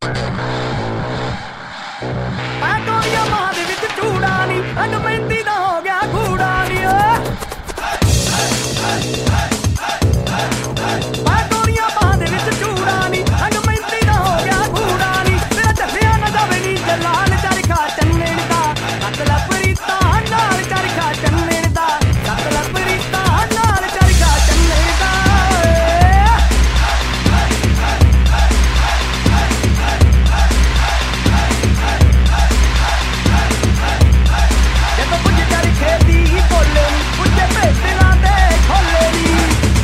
ਮੈਂ ਗੋਲੀਆਂ ਮਾਂ ਦੇ ਵਿੱਚ ਚੂੜਾ ਨੀ ਅੰਗ ਮਹਿੰਦੀ ਦਾ ਹੋ ਗਿਆ ਕੂੜਾ ਨੀ ਮੈਂ ਗੋਲੀਆਂ ਮਾਂ ਦੇ ਵਿੱਚ ਚੂੜਾ ਨੀ ਅੰਗ ਮਹਿੰਦੀ ਦਾ ਹੋ ਗਿਆ ਕੂੜਾ ਨੀ ਮੇਰਾ ਚੱਲਿਆ ਨਾ ਜਾਵੇ ਨੀ ਜਲਾਲ ਚਰਖਾ ਚੰਨਣ ਦਾ ਮਤਲਬ ਪ੍ਰੀਤਾ ਨਾਲ ਚਰਖਾ ਚੰਨਣ ਦਾ ਮਤਲਬ ਪ੍ਰੀਤਾ ਨਾਲ ਚਰਖਾ ਚੰਨਣ ਦਾ ਜਦੋਂ ਕੁਝ ਚਰਖੇ ਦੀ ਬੋਲੇ ਨੀ ਕੁਝ ਭੇਜਣਾ ਦੇ ਖੋਲੇ ਨੀ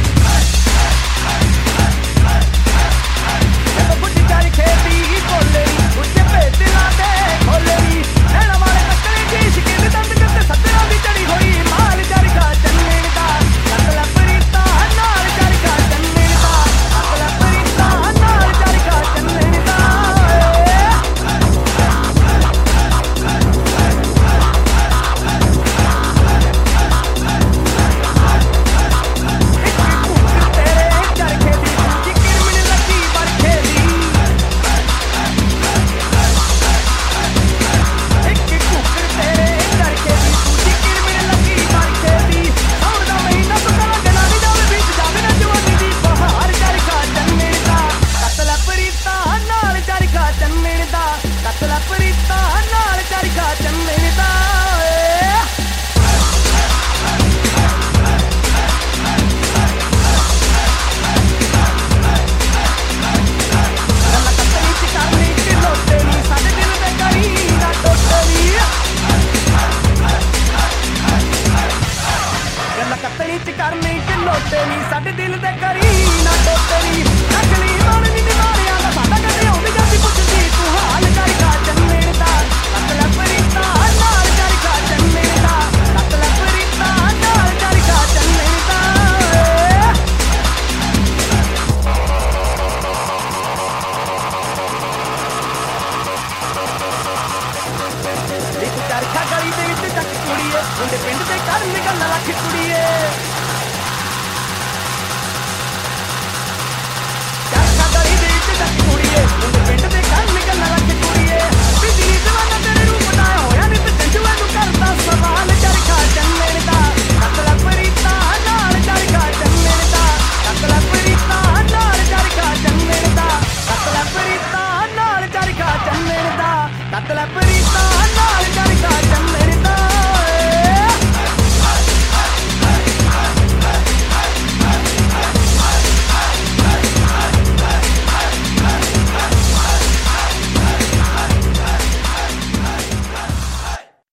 ਜਦੋਂ ਕੁਝ ਚਰਖੇ ਦੀ ਬੋਲੇ ਨੀ ਕੁਝ ਭੇਜਣਾ ਦੇ ਖੋਲੇ ਨੀ ਨੈਣਾ ਵਾਲੇ ਕੱਕੜੇ ਦੀ ਸ਼ਕੀਨ ਦੰਦ ਕੱਤੇ ਸੱਤਰਾਂ ਦੀ ਚੜੀ ਹੋਈ ਮਾਲ ਚਰਖਾ ਚੰਨਣ ਦਾ ਮਤਲਬ ਪ੍ਰੀਤਾ ਨਾਲ ਚਰਖਾ ਚੰਨਣ ਦਾ ਮਤਲਬ ਪ੍ਰੀਤਾ ਨਾਲ ਚਰਖਾ ਚੰਨਣ ਦਾ ਤੇਰੇ ਚਰਖੇ ਦੀ ਦੂਜੀ ਕਿਰਮਣ ਲੱਗੀ ਵਰਖੇ ਦੀ ਇੱਕ ਕੁੱਕਰ ਤੇਰੇ ਚਰਖੇ ਦੀ ਦੂਜੀ ਕਿਰਮਣ ਲੱਗੀ ਵਰਖੇ ਦੀ ਸਾਉਣ ਦਾ ਮਹੀਨਾ ਪਤਾ ਜਨਾ ਵੀ ਜਾਵੇ ਬੀਤ ਜਾਵੇ ਨਾ ਜਵਾਨੀ ਦੀ ਬਹਾਰ ਚਰਖਾ ਚੰਨਣ ਦਾ ਕਤਲ ਪ੍ਰੀਤਾ ਨਾਲ ਚਰਖਾ ਚੰਨਣ ਦਾ ਕਤਲ ਪ੍ਰੀਤਾ ਨਾਲ ਚਰਖਾ ਚੰਨਣ ਦਾ ਗੱਲਾਂ ਕੱਤਣੀ ਚ ਕਰਨੀ ਚ ਲੋਟੇ ਨੀ ਸਾਡੇ ਦਿਲ ਦੇ ਕਰੀ ਨਾ ਟੋਟੇ ਨੀ ਗੱਲਾਂ ਕੱਤਣੀ ਚ ਕਰਨੀ ਚ ਲੋਟੇ ਨੀ ਸਾਡੇ ਦਿਲ ਦੇ ਕਰੀ ਨਾ ਟੋਟੇ ਨੀ ਨਕਲੀ ਮਨ ਨੀ ਨਿਵਾਰਿਆਂ ਦਾ ਸਾਡਾ ਕਦੇ ਆਉਂਦੀ ਜਾਂਦੀ ਪੁੱਛਦੀ ਤੂੰ ਹਾਲ ਚਰਖਾ ਚੰਨਣ ਦਾ ਮਤਲਬ ਪ੍ਰੀਤਾ ਨਾਲ ਚਰਖਾ ਚੰਨਣ ਦਾ ਮਤਲਬ ਪ੍ਰੀਤਾ ਨਾਲ ਚਰਖਾ ਚੰਨਣ ਦਾ ਇੱਕ ਚਰਖਾ ਗਲੀ ਦੇ ਵਿੱਚ ਚੱਕ ਕੁੜੀਏ ਮੁੰਡੇ ਪਿੰਡ ਦੇ ਕਰਨ ਗੱਲ ਰੱਖ ਕੁੜੀਏ ਚਰਖਾ ਗਲੀ ਦੇ ਵਿੱਚ ਚੱਕ ਕੁੜੀਏ ਮੁੰਡੇ ਪਿੰਡ ਦੇ ਕਰਨ ਗੱਲ ਰੱਖ ਕੁੜੀਏ ਬਿਜਲੀ ਜਵਾਨਾ ਤੇਰੇ ਰੂਪ ਦਾ ਹੋਇਆ ਨੀ ਤੇ ਜੰਜੂਆਂ ਨੂੰ ਕਰਦਾ ਸਵਾਲ ਚਰਖਾ ਚੰਨਣ ਦਾ ਮਤਲਬ ਪ੍ਰੀਤਾ ਨਾਲ ਚਰਖਾ ਚੰਨਣ ਦਾ ਮਤਲਬ ਪ੍ਰੀਤਾ ਨਾਲ ਚਰਖਾ ਚੰਨਣ ਦਾ ਮਤਲਬ ਪ੍ਰੀਤਾ ਨਾਲ ਚਰਖਾ ਚੰਨਣ ਦਾ ਮਤਲਬ ਪ੍ਰੀਤਾ ਨਾਲ ਚਰਖਾ ਚੰਨਣ